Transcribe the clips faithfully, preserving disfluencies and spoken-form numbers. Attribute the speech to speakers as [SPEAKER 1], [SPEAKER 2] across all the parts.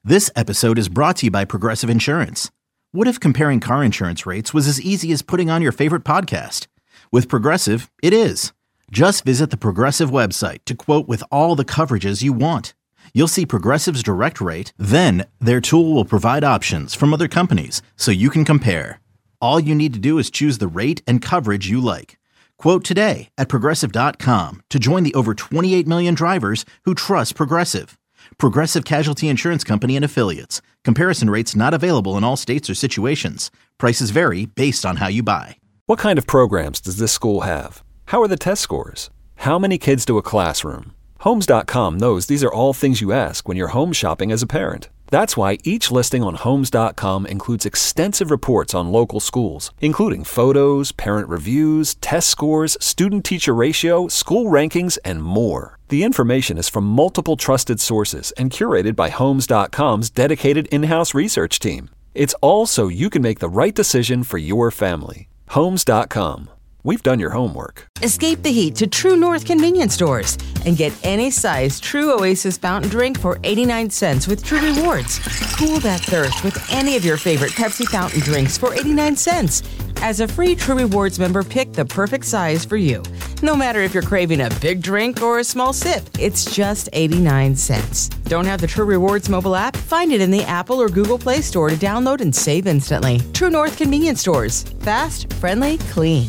[SPEAKER 1] This episode is brought to you by Progressive Insurance. What if comparing car insurance rates was as easy as putting on your favorite podcast? With Progressive, it is. Just visit the Progressive website to quote with all the coverages you want. You'll see Progressive's direct rate, then their tool will provide options from other companies so you can compare. All you need to do is choose the rate and coverage you like. Quote today at progressive dot com to join the over twenty-eight million drivers who trust Progressive. Progressive Casualty Insurance Company and Affiliates. Comparison rates not available in all states or situations. Prices vary based on how you buy.
[SPEAKER 2] What kind of programs does this school have? How are the test scores? How many kids do a classroom? Homes dot com knows these are all things you ask when you're home shopping as a parent. That's why each listing on Homes dot com includes extensive reports on local schools, including photos, parent reviews, test scores, student-teacher ratio, school rankings, and more. The information is from multiple trusted sources and curated by Homes dot com's dedicated in-house research team. It's all so you can make the right decision for your family. Homes dot com. We've done your homework.
[SPEAKER 3] Escape the heat to True North convenience stores and get any size True Oasis fountain drink for eighty-nine cents with True Rewards. Cool that thirst with any of your favorite Pepsi fountain drinks for eighty-nine cents. As a free True Rewards member, pick the perfect size for you. No matter if you're craving a big drink or a small sip, it's just eighty-nine cents. Don't have the True Rewards mobile app? Find it in the Apple or Google Play Store to download and save instantly. True North convenience stores. Fast, friendly, clean.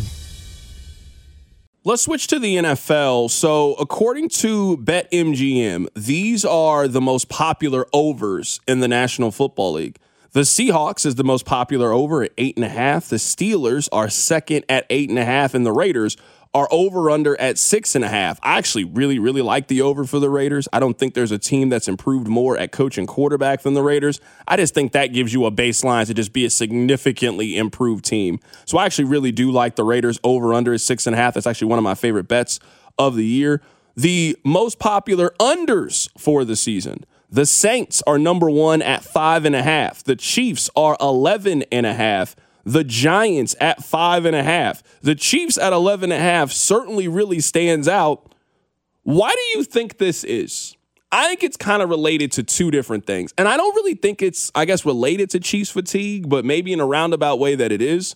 [SPEAKER 4] Let's switch to the N F L. So according to BetMGM, these are the most popular overs in the National Football League. The Seahawks is the most popular over at eight and a half. The Steelers are second at eight and a half, and the Raiders are over under at six and a half. I actually really, really like the over for the Raiders. I don't think there's a team that's improved more at coaching quarterback than the Raiders. I just think that gives you a baseline to just be a significantly improved team. So I actually really do like the Raiders over under at six and a half. That's actually one of my favorite bets of the year. The most popular unders for the season. The Saints are number one at five and a half. The Chiefs are eleven and a half. The Giants at five and a half. The Chiefs at eleven and a half certainly really stands out. Why do you think this is? I think it's kind of related to two different things. And I don't really think it's, I guess, related to Chiefs fatigue, but maybe in a roundabout way that it is.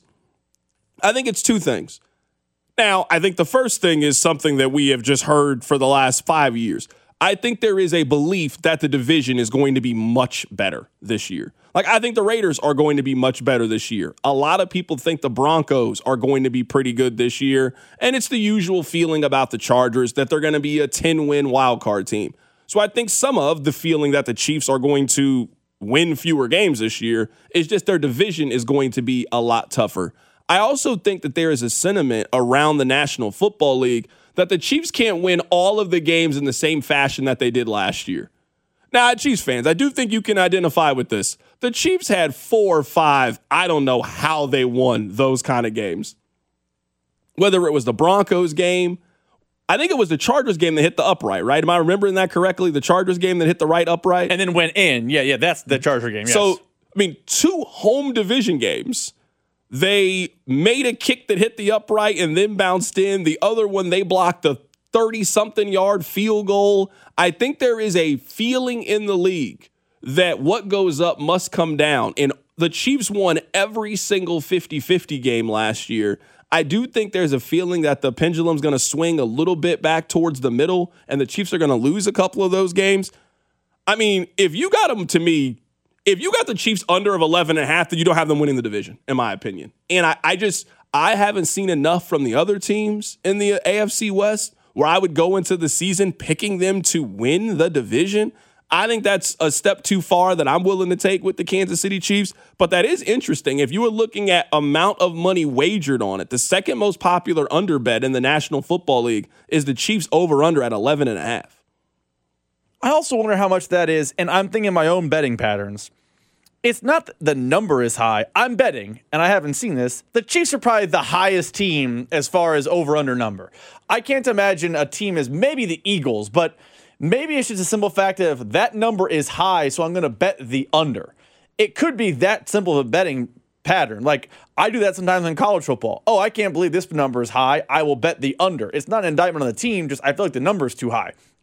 [SPEAKER 4] I think it's two things. Now, I think the first thing is something that we have just heard for the last five years. I think there is a belief that the division is going to be much better this year. Like, I think the Raiders are going to be much better this year. A lot of people think the Broncos are going to be pretty good this year. And it's the usual feeling about the Chargers that they're going to be a ten-win wildcard team. So I think some of the feeling that the Chiefs are going to win fewer games this year is just their division is going to be a lot tougher. I also think that there is a sentiment around the National Football League that the Chiefs can't win all of the games in the same fashion that they did last year. Now, Chiefs fans, I do think you can identify with this. The Chiefs had four or five, I don't know how they won those kind of games. Whether it was the Broncos game, I think it was the Chargers game that hit the upright, right? Am I remembering that correctly? The Chargers game that hit the right upright?
[SPEAKER 5] And then went in. Yeah, yeah, that's the Charger game, yes.
[SPEAKER 4] So, I mean, two home division games. They made a kick that hit the upright and then bounced in. The other one, they blocked a thirty-something yard field goal. I think there is a feeling in the league that what goes up must come down. And the Chiefs won every single fifty-fifty game last year. I do think there's a feeling that the pendulum's going to swing a little bit back towards the middle, and the Chiefs are going to lose a couple of those games. I mean, if you got them to me, if you got the Chiefs under of eleven and a half, then you don't have them winning the division, in my opinion. And I, I just, I haven't seen enough from the other teams in the A F C West where I would go into the season picking them to win the division. I think that's a step too far that I'm willing to take with the Kansas City Chiefs. But that is interesting. If you were looking at amount of money wagered on it, the second most popular under bet in the National Football League is the Chiefs over-under at eleven and a half.
[SPEAKER 5] I also wonder how much that is, and I'm thinking my own betting patterns. It's not that the number is high. I'm betting, and I haven't seen this, the Chiefs are probably the highest team as far as over-under number. I can't imagine a team as maybe the Eagles, but maybe it's just a simple fact that if that number is high, so I'm going to bet the under. It could be that simple of a betting pattern. Like, I do that sometimes in college football. Oh, I can't believe this number is high. I will bet the under. It's not an indictment on the team, just I feel like the number is too high.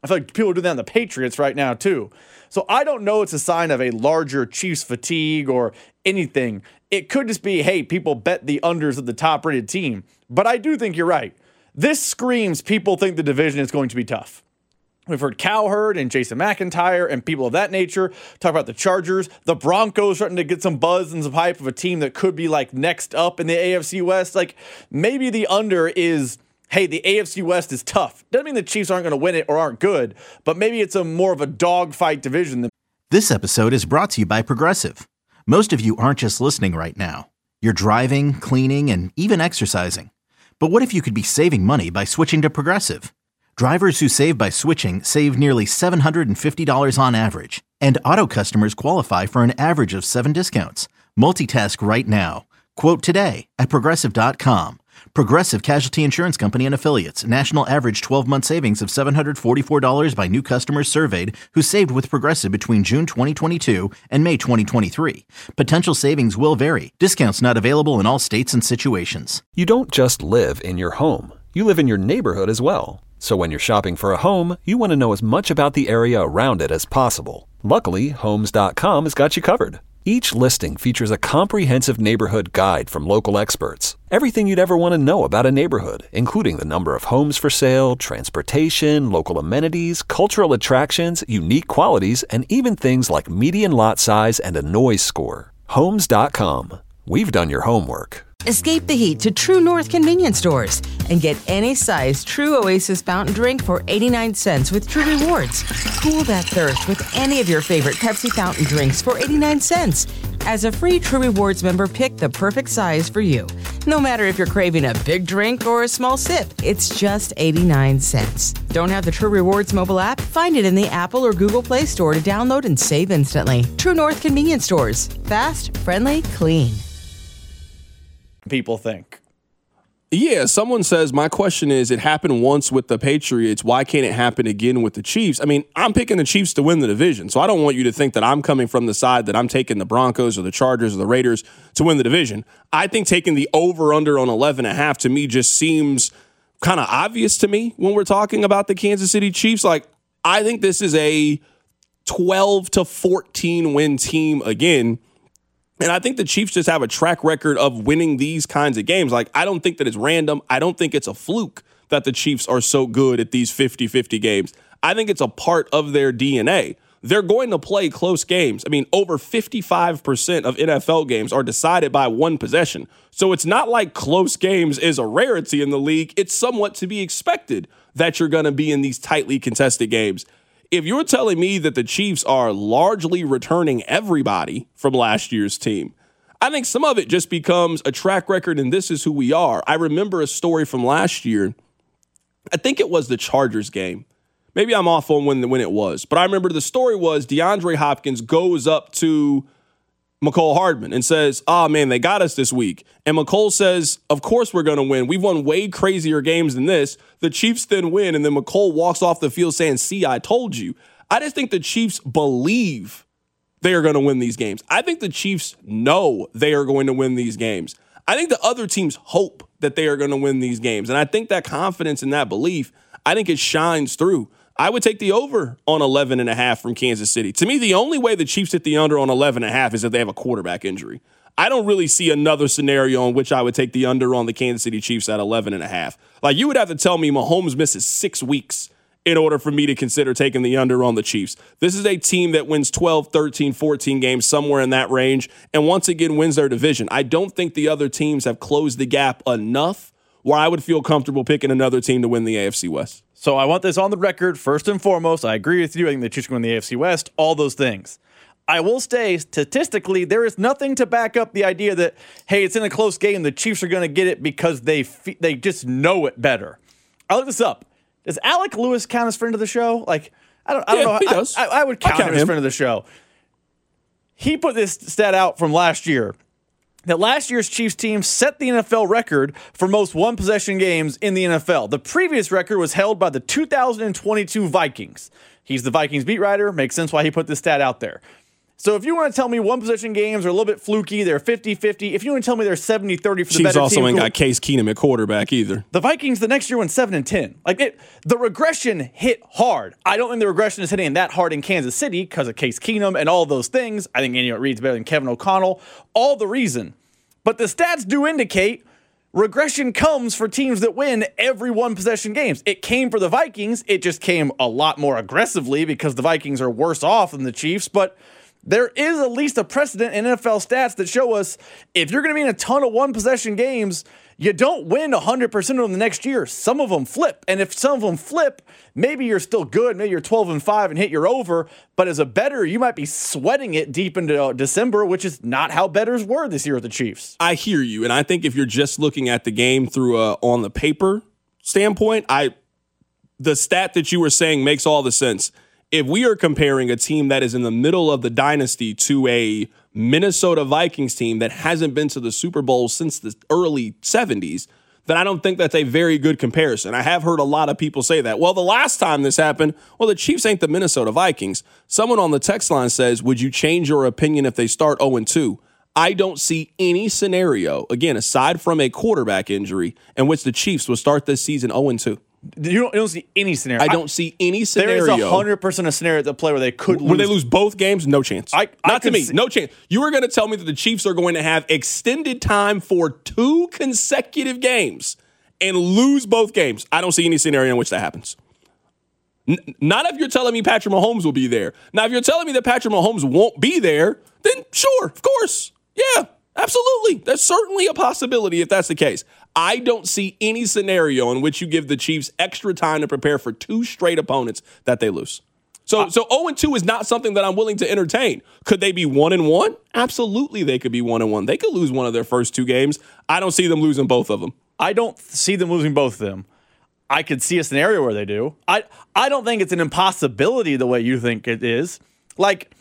[SPEAKER 5] I feel like people are doing that on the Patriots right now too. So I don't know it's a sign of a larger Chiefs fatigue or anything. It could just be, hey, people bet the unders of the top-rated team. But I do think you're right. This screams people think the division is going to be tough. We've heard Cowherd and Jason McIntyre and people of that nature talk about the Chargers. The Broncos starting to get some buzz and some hype of a team that could be like next up in the A F C West. Like maybe the under is, hey, the A F C West is tough. Doesn't mean the Chiefs aren't going to win it or aren't good, but maybe it's a more of a dogfight division. Than-
[SPEAKER 1] This episode is brought to you by Progressive. Most of you aren't just listening right now. You're driving, cleaning, and even exercising. But what if you could be saving money by switching to Progressive? Drivers who save by switching save nearly seven hundred fifty dollars on average, and auto customers qualify for an average of seven discounts. Multitask right now. Quote today at Progressive dot com. Progressive Casualty Insurance Company and Affiliates. National average twelve-month savings of seven hundred forty-four dollars by new customers surveyed who saved with Progressive between June twenty twenty-two and May twenty twenty-three. Potential savings will vary. Discounts not available in all states and situations.
[SPEAKER 2] You don't just live in your home. You live in your neighborhood as well. So when you're shopping for a home, you want to know as much about the area around it as possible. Luckily, Homes dot com has got you covered. Each listing features a comprehensive neighborhood guide from local experts. Everything you'd ever want to know about a neighborhood, including the number of homes for sale, transportation, local amenities, cultural attractions, unique qualities, and even things like median lot size and a noise score. Homes dot com. We've done your homework.
[SPEAKER 3] Escape the heat to True North convenience stores and get any size True Oasis fountain drink for eighty-nine cents with True Rewards. Cool that thirst with any of your favorite Pepsi fountain drinks for eighty-nine cents. As a free True Rewards member, pick the perfect size for you. No matter if you're craving a big drink or a small sip, it's just eighty-nine cents. Don't have the True Rewards mobile app? Find it in the Apple or Google Play Store to download and save instantly. True North convenience stores. Fast, friendly, clean.
[SPEAKER 5] People think.
[SPEAKER 4] Yeah, someone says, my question is, it happened once with the Patriots. Why can't it happen again with the Chiefs? I mean, I'm picking the Chiefs to win the division, so I don't want you to think that I'm coming from the side that I'm taking the Broncos or the Chargers or the Raiders to win the division. I think taking the over-under on eleven and a half to me just seems kind of obvious to me when we're talking about the Kansas City Chiefs. Like, I think this is a twelve to fourteen win team again. And I think the Chiefs just have a track record of winning these kinds of games. Like, I don't think that it's random. I don't think it's a fluke that the Chiefs are so good at these fifty-fifty games. I think it's a part of their D N A. They're going to play close games. I mean, over fifty-five percent of N F L games are decided by one possession. So it's not like close games is a rarity in the league. It's somewhat to be expected that you're going to be in these tightly contested games. If you're telling me that the Chiefs are largely returning everybody from last year's team, I think some of it just becomes a track record and this is who we are. I remember a story from last year. I think it was the Chargers game. Maybe I'm off on when, when it was. But I remember the story was DeAndre Hopkins goes up to Mecole Hardman and says, oh, man, they got us this week. And Mecole says, of course we're going to win. We've won way crazier games than this. The Chiefs then win, and then Mecole walks off the field saying, see, I told you. I just think the Chiefs believe they are going to win these games. I think the Chiefs know they are going to win these games. I think the other teams hope that they are going to win these games. And I think that confidence and that belief, I think it shines through. I would take the over on eleven and a half from Kansas City. To me, the only way the Chiefs hit the under on eleven and a half is if they have a quarterback injury. I don't really see another scenario in which I would take the under on the Kansas City Chiefs at eleven and a half. Like, you would have to tell me Mahomes misses six weeks in order for me to consider taking the under on the Chiefs. This is a team that wins twelve, thirteen, fourteen games, somewhere in that range, and once again wins their division. I don't think the other teams have closed the gap enough where I would feel comfortable picking another team to win the A F C West.
[SPEAKER 5] So I want this on the record. First and foremost, I agree with you. I think the Chiefs can win the A F C West, all those things. I will say, statistically, there is nothing to back up the idea that, hey, it's in a close game, the Chiefs are going to get it because they fe- they just know it better. I looked this up. Does Alec Lewis count as friend of the show? Like, I don't, I don't
[SPEAKER 4] yeah,
[SPEAKER 5] know.
[SPEAKER 4] He
[SPEAKER 5] I,
[SPEAKER 4] does.
[SPEAKER 5] I, I would count,
[SPEAKER 4] count
[SPEAKER 5] him as
[SPEAKER 4] him.
[SPEAKER 5] friend of the show. He put this stat out from last year, that last year's Chiefs team set the N F L record for most one-possession games in the N F L. The previous record was held by the two thousand twenty-two Vikings. He's the Vikings beat writer. Makes sense why he put this stat out there. So if you want to tell me one possession games are a little bit fluky, they're fifty-fifty. If you want to tell me they're seventy thirty for the
[SPEAKER 4] Chiefs
[SPEAKER 5] better
[SPEAKER 4] also
[SPEAKER 5] team,
[SPEAKER 4] ain't
[SPEAKER 5] cool.
[SPEAKER 4] got Case Keenum at quarterback either.
[SPEAKER 5] The Vikings the next year went seven and ten. Like it, the regression hit hard. I don't think the regression is hitting that hard in Kansas City because of Case Keenum and all those things. I think Andy Reid's better than Kevin O'Connell. All the reason. But the stats do indicate regression comes for teams that win every one possession games. It came for the Vikings. It just came a lot more aggressively because the Vikings are worse off than the Chiefs. But there is at least a precedent in N F L stats that show us if you're going to be in a ton of one possession games, you don't win one hundred percent of them the next year. Some of them flip. And if some of them flip, maybe you're still good. Maybe you're twelve and five and hit your over. But as a bettor, you might be sweating it deep into December, which is not how bettors were this year with the Chiefs.
[SPEAKER 4] I hear you. And I think if you're just looking at the game through a on the paper standpoint, I the stat that you were saying makes all the sense. If we are comparing a team that is in the middle of the dynasty to a Minnesota Vikings team that hasn't been to the Super Bowl since the early seventies, then I don't think that's a very good comparison. I have heard a lot of people say that. Well, the last time this happened, well, the Chiefs ain't the Minnesota Vikings. Someone on the text line says, would you change your opinion if they start oh and two? I don't see any scenario, again, aside from a quarterback injury, in which the Chiefs will start this season oh and two.
[SPEAKER 5] You don't, you don't see any scenario.
[SPEAKER 4] I don't I, see any scenario.
[SPEAKER 5] There is one hundred percent a scenario at the play where they could lose.
[SPEAKER 4] Where they lose both games? No chance.
[SPEAKER 5] I,
[SPEAKER 4] Not
[SPEAKER 5] I
[SPEAKER 4] to me.
[SPEAKER 5] see.
[SPEAKER 4] No chance. You were going to tell me that the Chiefs are going to have extended time for two consecutive games and lose both games. I don't see any scenario in which that happens. N- not if you're telling me Patrick Mahomes will be there. Now, if you're telling me that Patrick Mahomes won't be there, then sure, of course. Yeah, absolutely. That's certainly a possibility if that's the case. I don't see any scenario in which you give the Chiefs extra time to prepare for two straight opponents that they lose. So, uh, so oh and two is not something that I'm willing to entertain. Could they be one and one? Absolutely, they could be one and one. They could lose one of their first two games. I don't see them losing both of them.
[SPEAKER 5] I don't see them losing both of them. I could see a scenario where they do. I I don't think it's an impossibility the way you think it is. Like,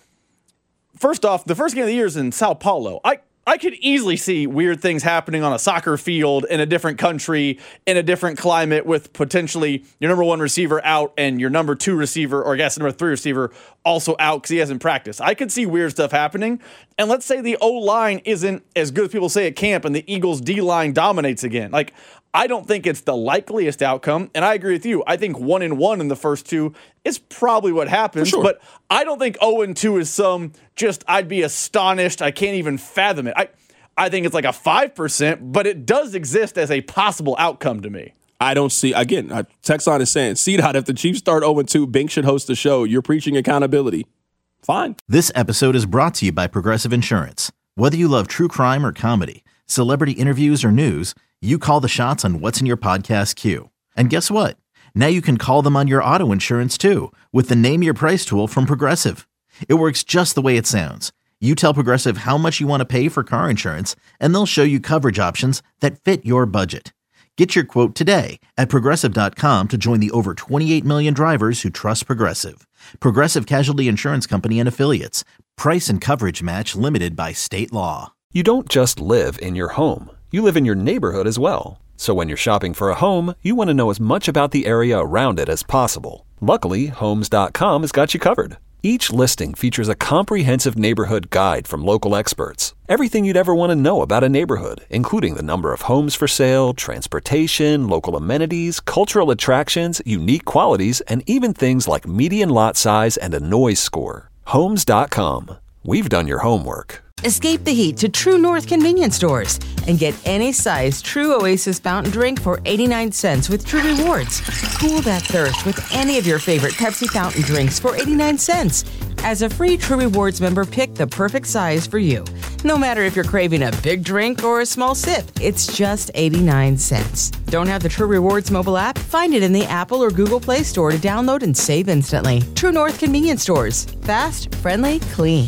[SPEAKER 5] first off, the first game of the year is in Sao Paulo. I I could easily see weird things happening on a soccer field in a different country, in a different climate, with potentially your number one receiver out and your number two receiver, or I guess number three receiver, also out because he hasn't practiced. I could see weird stuff happening. And let's say the O-line isn't as good as people say at camp and the Eagles' D-line dominates again. Like, I don't think it's the likeliest outcome, and I agree with you. I think one and one in the first two is probably what happens,
[SPEAKER 4] sure.
[SPEAKER 5] But I don't think oh and two is some just I'd be astonished. I can't even fathom it. I I think it's like a five percent, but it does exist as a possible outcome to me.
[SPEAKER 4] I don't see, again, uh, text line is saying, C-Dot, if the Chiefs start oh and two, Bink should host the show. You're preaching accountability. Fine.
[SPEAKER 1] This episode is brought to you by Progressive Insurance. Whether you love true crime or comedy, celebrity interviews or news, you call the shots on what's in your podcast queue. And guess what? Now you can call them on your auto insurance too with the Name Your Price tool from Progressive. It works just the way it sounds. You tell Progressive how much you want to pay for car insurance, and they'll show you coverage options that fit your budget. Get your quote today at Progressive dot com to join the over twenty-eight million drivers who trust Progressive. Progressive Casualty Insurance Company and Affiliates. Price and coverage match limited by state law.
[SPEAKER 2] You don't just live in your home. You live in your neighborhood as well. So when you're shopping for a home, you want to know as much about the area around it as possible. Luckily, Homes dot com has got you covered. Each listing features a comprehensive neighborhood guide from local experts. Everything you'd ever want to know about a neighborhood, including the number of homes for sale, transportation, local amenities, cultural attractions, unique qualities, and even things like median lot size and a noise score. Homes dot com. We've done your homework.
[SPEAKER 3] Escape the heat to True North convenience stores and get any size True Oasis fountain drink for eighty-nine cents with True Rewards. Cool that thirst with any of your favorite Pepsi fountain drinks for eighty-nine cents. As a free True Rewards member, pick the perfect size for you. No matter if you're craving a big drink or a small sip, it's just eighty-nine cents. Don't have the True Rewards mobile app? Find it in the Apple or Google Play Store to download and save instantly. True North convenience stores. Fast, friendly, clean.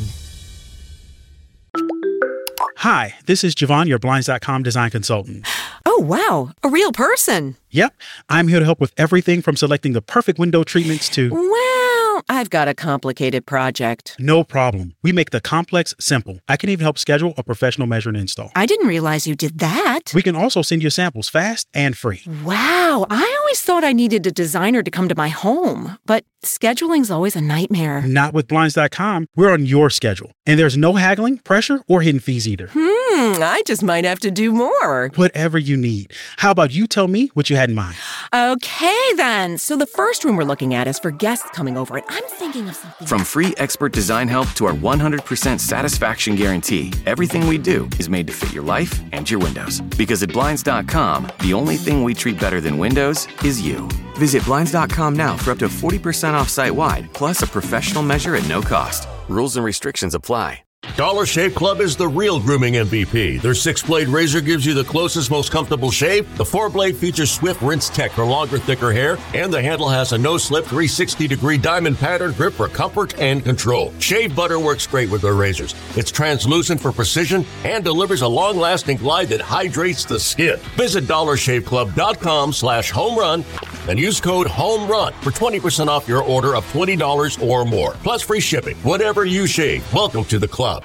[SPEAKER 6] Hi, this is Javon, your Blinds dot com design consultant.
[SPEAKER 7] Oh, wow. A real person.
[SPEAKER 6] Yep. I'm here to help with everything from selecting the perfect window treatments to...
[SPEAKER 7] Wow. I've got a complicated project.
[SPEAKER 6] No problem. We make the complex simple. I can even help schedule a professional measure and install.
[SPEAKER 7] I didn't realize you did that.
[SPEAKER 6] We can also send you samples fast and free.
[SPEAKER 7] Wow, I always thought I needed a designer to come to my home, but scheduling's always a nightmare.
[SPEAKER 6] Not with Blinds dot com. We're on your schedule, and there's no haggling, pressure, or hidden fees either.
[SPEAKER 7] Hmm, I just might have to do more.
[SPEAKER 6] Whatever you need. How about you tell me what you had in mind?
[SPEAKER 7] Okay, then. So the first room we're looking at is for guests coming over, and I'm thinking of something.
[SPEAKER 8] From free expert design help to our one hundred percent satisfaction guarantee, everything we do is made to fit your life and your windows. Because at Blinds dot com, the only thing we treat better than windows is you. Visit Blinds dot com now for up to forty percent off site-wide, plus a professional measure at no cost. Rules and restrictions apply.
[SPEAKER 9] Dollar Shave Club is the real grooming M V P. Their six-blade razor gives you the closest, most comfortable shave. The four-blade features Swift Rinse Tech for longer, thicker hair. And the handle has a no-slip three hundred sixty degree diamond pattern grip for comfort and control. Shave butter works great with their razors. It's translucent for precision and delivers a long-lasting glide that hydrates the skin. Visit dollar shave club dot com slash home run and use code HOMERUN for twenty percent off your order of twenty dollars or more. Plus free shipping. Whatever you shave, welcome to the club.